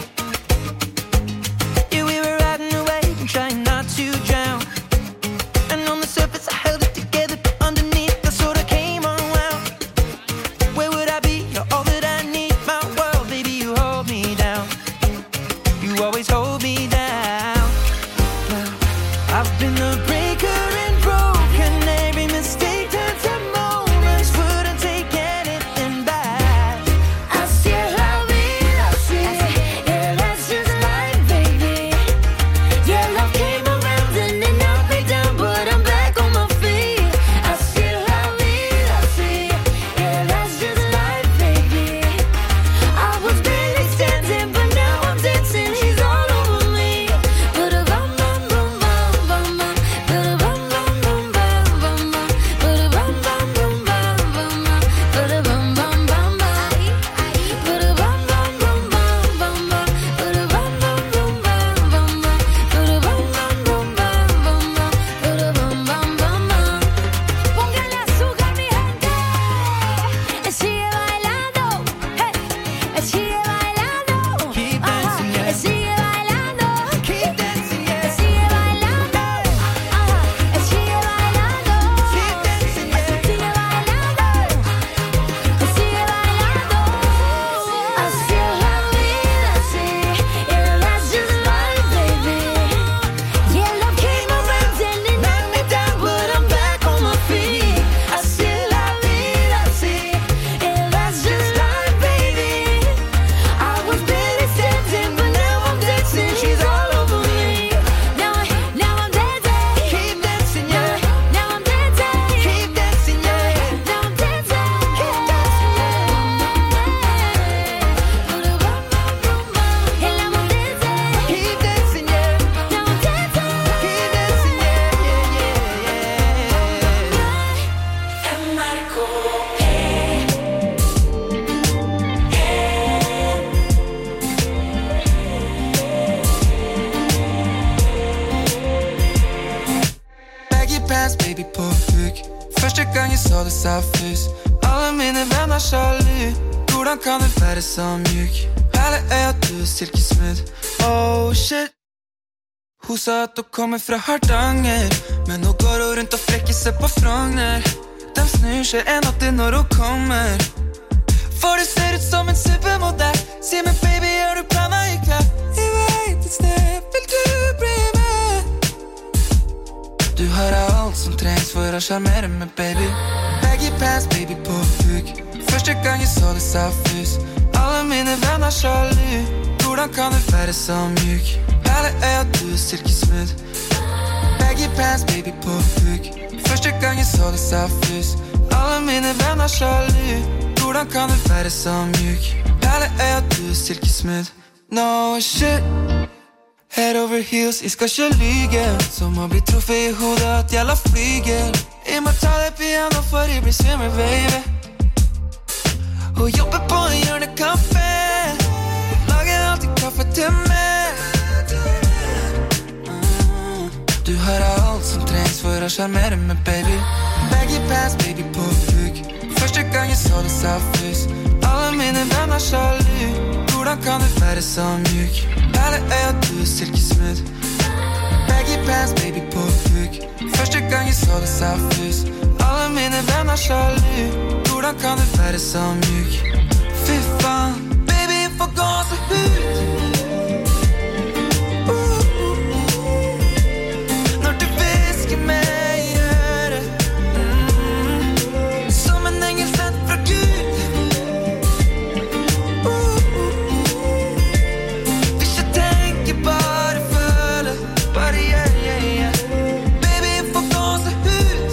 Yeah, we were riding away and trying not to drown. And on the surface I held it together, but underneath I sort of came unwound. Where would I be? You're all that I need. My world, baby, you hold me down. You always hold me down. Now, I've been a breaker and broken. Every mistake turned to moments. Wouldn't take anything back. Así es la vida, así. Yeah, that's just life, baby. Yeah, love came around and it knocked me down, but I'm back on my feet. Así es la vida, así. Yeah, that's just life, baby. I was barely standing, but now I'm dancing. He's all over me. But a bum bum bum bum bum bum. But a bum bum bum bum bum bum. But a bum bum bum bum bum bum. But a bum bum bum bum. But a bum bum bum bum bum bum. But a bum bum bum bum bum bum. But a bum bum bum bum bum bum. But a bum bum bum bum. Póngale azúcar, mi gente. Sigue bailando. Hey. Sigue bailando. Keep dancing, yeah. Sigue bailando. Keep dancing, yeah. Sigue bailando. Ajá. Sigue bailando. Keep dancing, yeah. Sigue bailando. Sigue bailando. Así es la vida, así. Yeah, that's just life, baby. Yeah, love came around and it knocked me down, but I'm back on my feet. Así es la vida, así. Yeah, that's just life, baby. I was barely standing, but now I'm dancing. She's all over me. Now, I, now I'm dancing. Keep dancing, yeah. Now I'm dancing. Keep dancing, yeah. Now I'm dancing. Keep dancing. Keep dancing, yeah. Now I'm dancing. Keep dancing, yeah, Baggy pants, baby, på huk. Første gang jeg så det selfies. Alle mine venner sjalu. Hvordan kan du være så mjuk? Hele øya, du er silkesmooth. Oh shit. Hun sa at hun kommer fra Hardanger, men nå går hun rundt og frekker seg på Frogner. De snur seg en natt når hun kommer. For du ser ut som en supermodell. Si meg, baby, har du planer i kveld? Jeg vet et sted, vil du bli med? Du har alt som trengs for å charmere meg, baby. Baggy pants, baby, på huk. Første gang jeg så det selfies. Alle mine venner sjalu. Hvordan kan du være så mjuk? Hele øya, du er silkesmooth. Baggy pants, baby, på huk. Første gang jeg så det selfies. Alle mine venner sjalu. Hvordan kan du være så mjuk? Hele øya, du er silkesmooth. No shit. Head over heels, jeg skal ikke lyge. Som å bli truffet i hodet at jeg la flygel. Jeg må ta det piano for jeg blir svimmel, baby. Og jobber på en hjørnekaffe. Lager alltid kaffe til meg. mm. Du har alt som trengs for å skjermere meg, baby. Baggy pants, baby, på fug. Første gang jeg så det sa fys. Alle mine venner sjalu. Hvordan kan du være så mjuk? Perle øya, du er silkesmooth. Baggy pants, baby, på fug. Første gang jeg så det sa fys. Alle mine venner sjalu. Hvordan kan du være så mjuk? Fy faen, baby, for gåsehud. uh, uh, uh. Når du visker meg i øret, mm. Som en engel sendt fra Gud. uh, uh, uh. Hvis jeg tenker bare føle. Bare yeah, yeah, yeah. Baby, for gåsehud.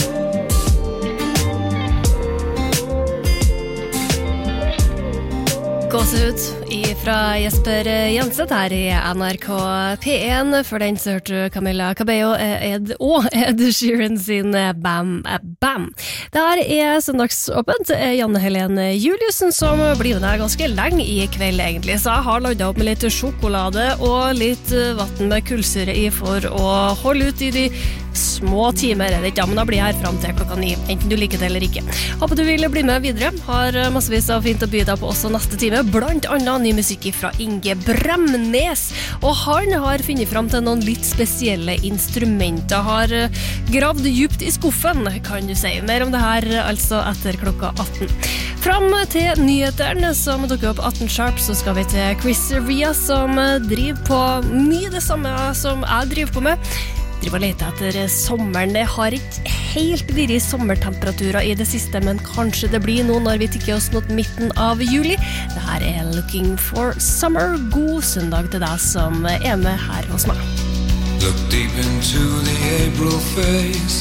Gåsehud fra Jesper Jenseth her i N R K P en. For den så hørte du Camila Cabello Ed, og Ed Sheeran sin Bam Bam. Det her er søndagsåpent. Janne Helene Juliussen som blir med deg ganske lenge i kveld egentlig. Så jeg har ladet opp med litt sjokolade og litt vatten med kullsyre i for å holde ut i de små timer, er det ikke, men da blir jeg her frem til klokka ni, enten du liker det eller ikke. Håper du vil bli med videre. Har massevis av fint å by deg på også neste time, blant annet ny musikk fra Inge Bremnes. Og han har funnet frem til noen litt spesielle instrumenter, har gravd djupt i skuffen, kan du si. Mer om det her altså etter klokka atten. Fram til nyhetene som dukker opp atten sharp, så skal vi til Chris Ria, som driver på mye det samme som jeg driver på med. Driver og leter etter sommeren. Det har ikke helt vært sommertemperaturer i det siste, men kanskje det blir noe når vi tikker oss mot midten av juli. Det her er Looking for Summer. God søndag til deg som er med her hos meg. Look deep into the April face.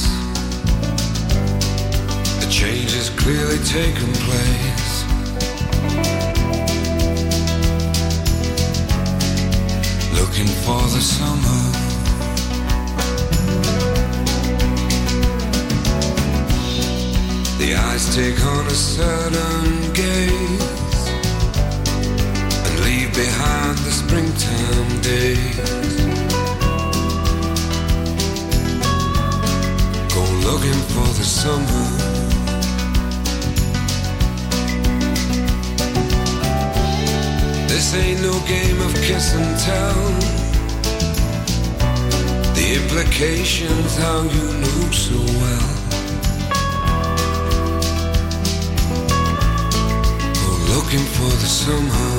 A change has clearly taken place. Looking for the summer. The eyes take on a certain gaze and leave behind the springtime days. Go looking for the summer. This ain't no game of kiss and tell. The implications how you know so well. Looking for the summer.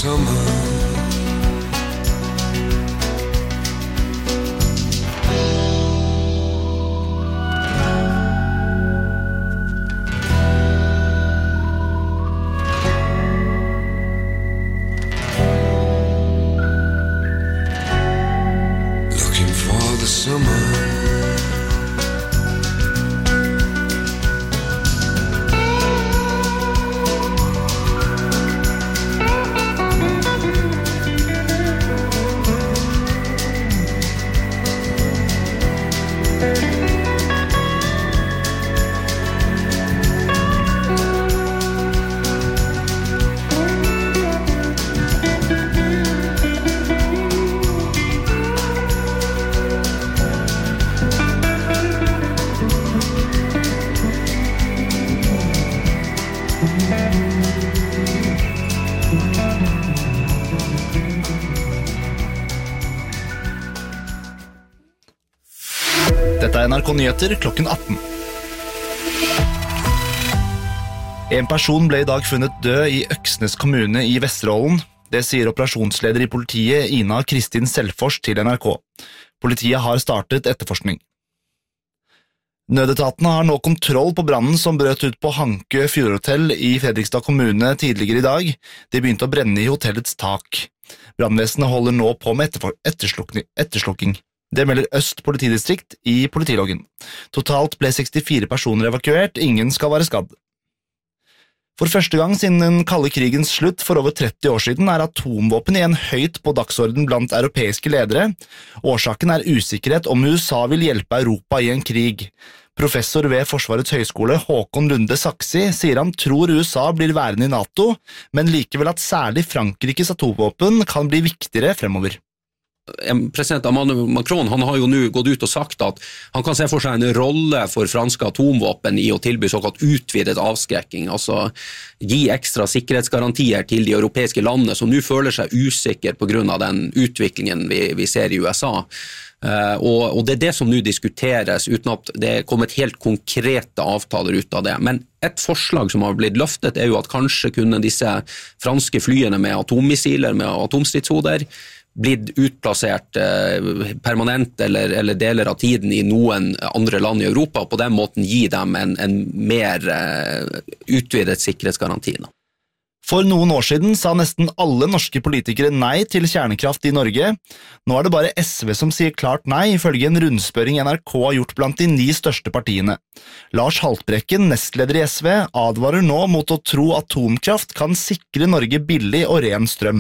summer. Looking for the summer. Dette er N R K Nyheter klokken atten. En person ble i dag funnet død i Øksnes kommune i Vesterålen. Det sier operasjonsleder i politiet Ina Kristin Selfors til N R K. Politiet har startet etterforskning. Nødetatene har nå kontroll på brannen som brøt ut på Hankø Fjordhotell i Fredrikstad kommune tidligere i dag. Det begynte å brenne i hotellets tak. Brannvesenet holder nå på med etterslukking. Det melder Øst politidistrikt i politiloggen. Totalt ble sekstifire personer evakuert, ingen skal være skadd. For første gang siden den kalde krigens slutt for over tretti år siden er atomvåpen igjen høyt på dagsorden blant europeiske ledere. Årsaken er usikkerhet om U S A vil hjelpe Europa i en krig. Professor ved Forsvarets høgskole Håkon Lunde Saksi sier han tror U S A blir værende i NATO, men likevel at særlig Frankrikes atomvåpen kan bli viktigere fremover. President Emmanuel Macron han har jo nå gått ut og sagt at han kan se for seg en rolle for franske atomvåpen i å tilby såkalt utvidet avskrekking, altså gi ekstra sikkerhetsgarantier til de europeiske landene som nå føler seg usikre på grunn av den utviklingen vi, vi ser i U S A. Uh, og, og det er det som nå diskuteres uten at det er kommet helt konkrete avtaler ut av det. Men et forslag som har blitt løftet er jo at kanskje kunne disse franske flyene med atommissiler, med atomstridshoder, blitt utplassert eh, permanent eller, eller deler av tiden i noen andre land i Europa, og på den måten gi dem en, en mer eh, utvidet sikkerhetsgaranti. For noen år siden sa nesten alle norske politikere nei til kjernekraft i Norge. Nå er det bare S V som sier klart nei, ifølge en rundspørring N R K har gjort blant de ni største partiene. Lars Haltbrekken, nestleder i S V, advarer nå mot å tro atomkraft kan sikre Norge billig og ren strøm.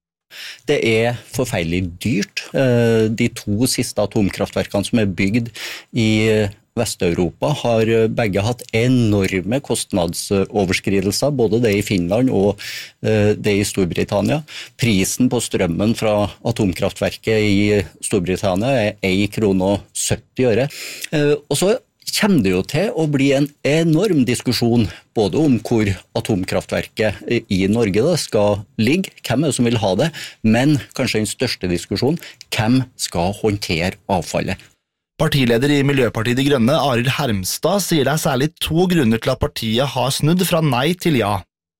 Det er forferdelig dyrt. De to siste atomkraftverkene som er bygd i Vest-Europa har begge hatt enorme kostnadsoverskridelser, både det i Finland og det i Storbritannia. Prisen på strømmen fra atomkraftverket i Storbritannia er en krone og sytti øre. Og så kommer det jo til å bli en enorm diskusjon både om hvor atomkraftverket i Norge da skal ligge, hvem er det som vil ha det, men kanskje den største diskusjonen, hvem skal håndtere avfallet? Partileder i Miljøpartiet De Grønne, Arild Hermstad, sier det er særlig to grunner til at partiet har snudd fra nei til ja.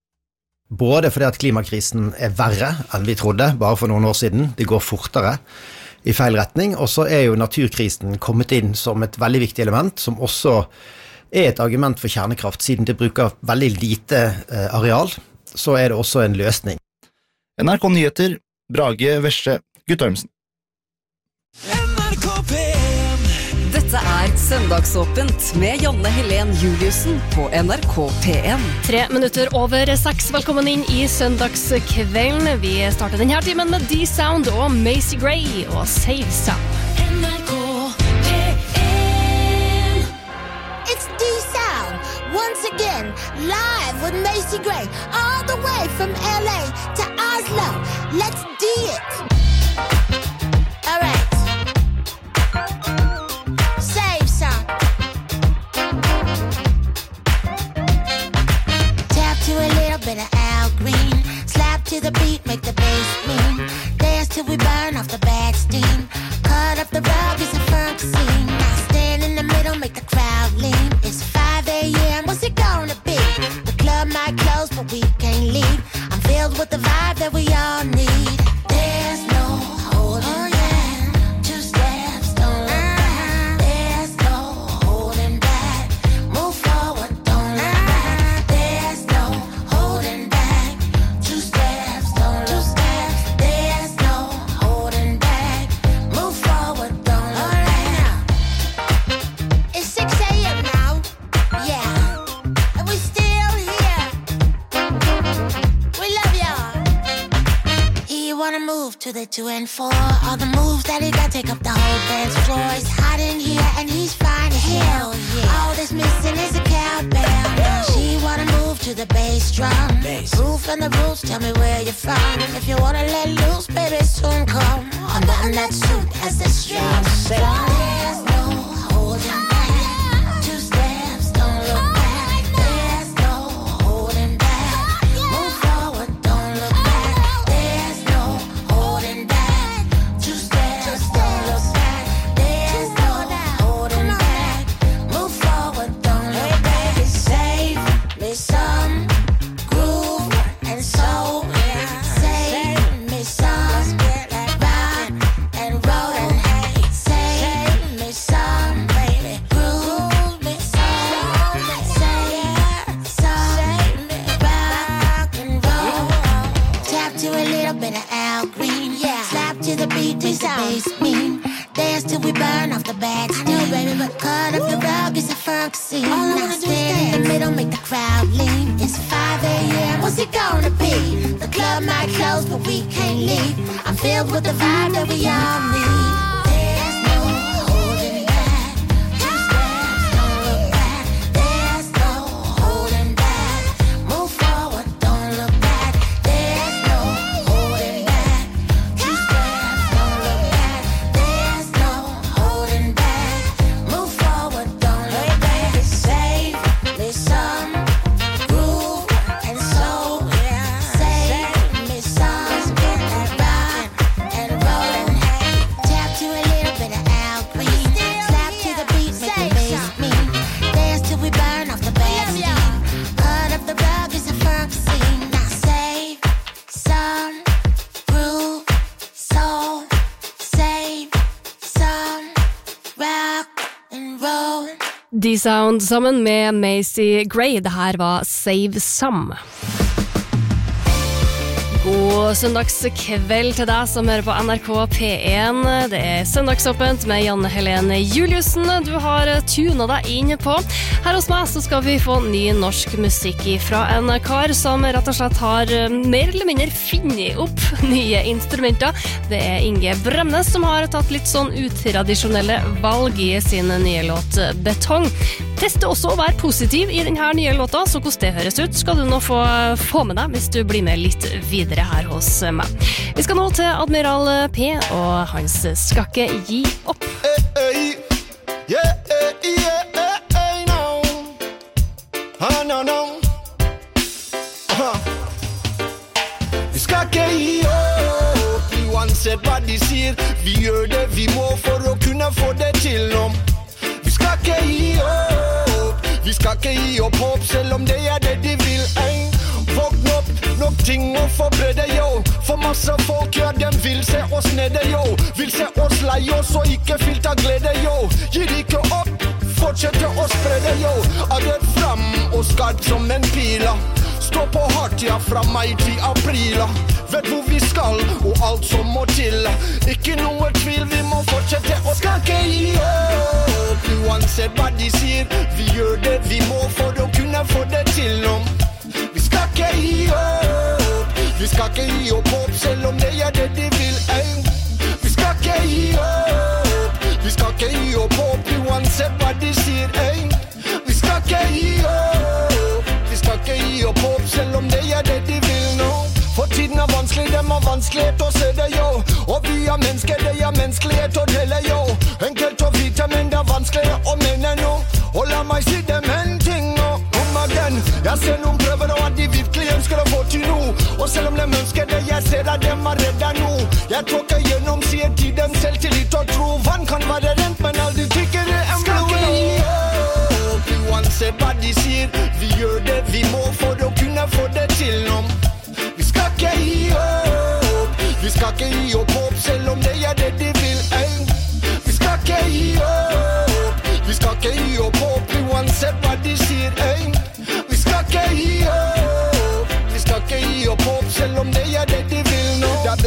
Både fordi at klimakrisen er verre enn vi trodde, bare for noen år siden, det går fortere i feil retning, og så er jo naturkrisen kommet inn som et veldig viktig element, som også er et argument for kjernekraft, siden det bruker veldig lite areal, så er det også en løsning. N R K Nyheter, Brage Vesje, Guttormsen. Dette er Søndagsåpent med Janne Helen Juliussen på N R K P en. Tre minutter over seks. Velkommen inn i søndagskvelden. Vi starter denne timen med D-Sound og Macy Gray og Save Sound. N R K P en. It's D-Sound once again live with Macy Gray all the way from L A to Oslo. Let's do it. All right. Bit of Al Green, slap to the beat, make the bass mean. Dance till we burn off the bad steam. Cut up the rug, it's a funk scene. Now stand in the middle, make the crowd lean. It's five a m, what's it gonna be? The club might close, but we can't leave. I'm filled with the vibe that we all it two and four. All the moves that he got take up the whole dance floor. It's hot in here and he's fine as hell. All that's missing is a cowbell. Now she wanna move to the bass drum. Roof and the roots, tell me where you're from. If you wanna let loose, baby, soon come. Unbutton that suit as the strings strong. There's no holding back. Two steps, don't look back. There's no holding back. Move forward, don't look back. There's no holding back. Two steps, don't look back. There's no holding back. Move forward, don't look back. Save me some groove and soul. Save me some rock and roll. Save me some baby groove me some. Save some rock and roll. Tap to a little bit of Al Green. Yeah. Slap to the beat, taste the bass mean. Dance till we burn off the bad steam. Baby, but cut up the rug is a funk scene. All I wanna do is stand in the middle, make the crowd lean. It's five a.m. What's it gonna be? The club might close, but we can't leave. I'm filled with the vibe that we all need. There's no holding back. Two steps, don't look back. There's no holding back. Move forward, don't look back. There's no holding back. Two steps, don't look back. There's no holding back. Move forward, don't look back. Save me some groove and soul. Save me some rock and roll. Tap to a little bit of Al Green. Slap to the beat, make the bass mean. Dance till we burn off the bad steam. Cut up the rug is a funk scene. Now save some groove, soul. Save some rock and roll. D-Sound sammen med Macy Gray. Det her var Save Some. God søndagskveld til deg som hører på N R K P én. Det er søndagsåpent med Janne Helene Juliussen. Du har tunet deg inn på. Her hos meg så skal vi få ny norsk musikk fra en kar som rett og slett har mer eller mindre finnet opp nye instrumenter. Det er Inge Bremnes som har tatt litt sånn utradisjonelle valg i sin nye låt Betong. Teste også å være positiv i denne nye låta, så hvordan det høres ut skal du nå få, få med deg hvis du blir med litt videre her hos meg. Vi skal nå til Admiral P, og hans skal ikke gi opp. Hey, yeah, yeah, yeah, no. Ah, no, no. Uh-huh. Vi skal ikke gi opp, uansett hva de sier. Vi gjør det vi må for å kunne få det til nå. Vi skal ikke gi opp, vi skal ikke gi opp håp, selv om det er det de vil, ei. Våkn opp, nok ting å forberede, yo. For masse folk, ja, dem vil se oss nede, yo. Vil se oss lei oss og ikke fylt av glede, yo. Gir ikke opp, fortsette å sprede, yo. Adret fram og skarp som en pila. Stå på hardt, ja, fra mai til april. Vet hvor vi skal, og alt som må til. Ikke noe tvil, vi må fortsette og skal ikke gi opp. Uansett hva de sier, vi gjør det vi må for å kunne få det til nå. Vi skal ikke gi opp, vi skal ikke gi opp håp, selv om det er det de vil, ei. Vi skal ikke gi opp, vi skal ikke gi opp håp, uansett hva de sier, ei. Vi skal ikke gi opp, vi skal ikke gi opp håp, selv om det er det de vil nå. For tiden er vanskelig, dem har vanskelighet å se det, yo. Og vi er mennesker, det er menneskelighet å dele, yo. Enkelt å vite, men det er vanskelig å mene nå. Og la meg si dem en ting nå. Om again, jeg ser noen prøver og at de virkelig ønsker å få til noe. Og selv om dem ønsker det, jeg ser at dem er redda nå. Jeg tråkker gjennom, sier til dem selv til litt å tro. Vann kan være rent, men aldri tykker det en blod. Skal ikke gi opp, uansett hva de sier. Vi gjør det vi må for å kunne få det til nå. Vi skal ikke gi opp, vi skal ikke gi opp håp, selv om det er det de vil, ei. Vi skal ikke gi opp, vi skal ikke gi opp håp, uansett hva de sier, ei. Vi skal ikke gi opp, vi skal ikke gi opp håp, selv om det er det de vil nå. Det er best å holde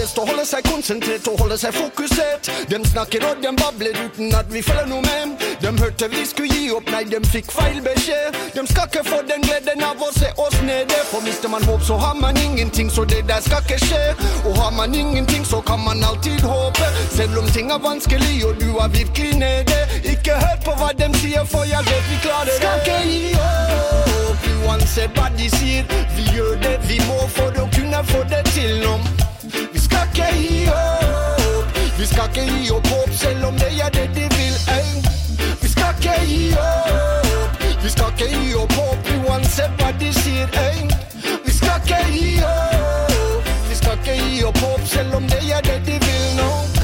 seg konsentrert og holde seg fokusert. De snakker og de babler uten at vi følger noe med. De hørte vi skulle gi opp, nei, de fikk feil beskjed. De skal ikke få den gleden av å se oss nede. For mister man håp, så har man ingenting, så det der skal ikke skje. Og har man ingenting, så kan man alltid håpe. Selv om ting er vanskelig, og du er virkelig nede. Ikke hør på hva de sier, for jeg vet vi klarer det. Skal ikke gi opp, uansett hva de sier. Vi gjør det vi må for å kunne få det til nå. Vi skal ikke gi opp, vi skal ikke gi opp håp, selv om det er det de vil, eh. Vi skal ikke gi opp, vi skal ikke gi opp håp, uansett hva de sier, eh. Vi skal ikke gi opp, vi skal ikke gi opp håp, selv om det er det de vil.